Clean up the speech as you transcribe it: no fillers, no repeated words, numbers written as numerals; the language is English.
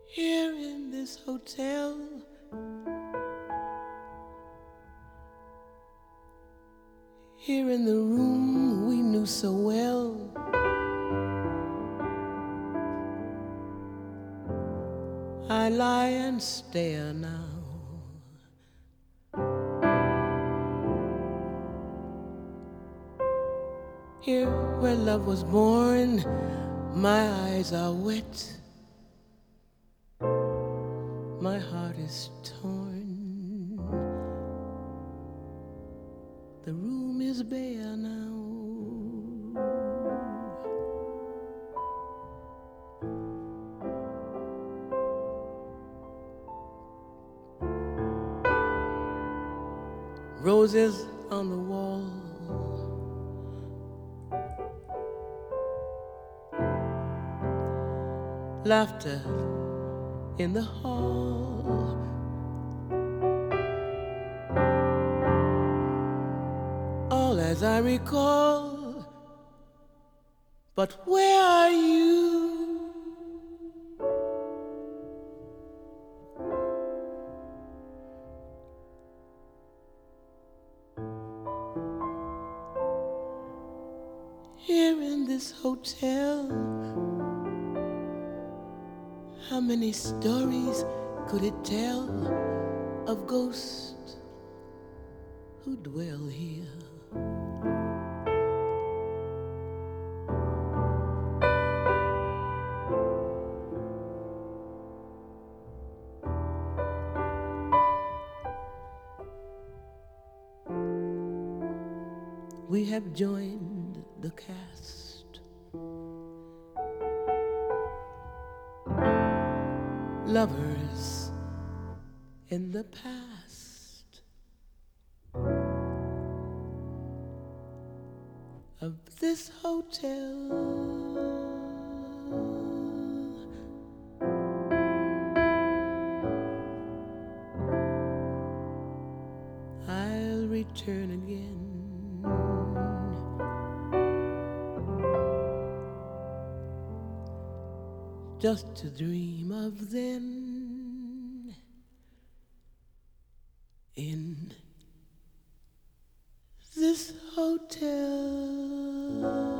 Here in this hotel, here in the room we knew so well, I lie and stare now. Here where love was born, my eyes are wet, my heart is torn, the room is bare now. Roses on the wall, laughter in the hall, all as I recall. But where are you? Here in this hotel, how many stories could it tell of ghosts who dwell here? We have joined the cast, lovers in the past of this hotel. I'll return again just to dream of then in this hotel.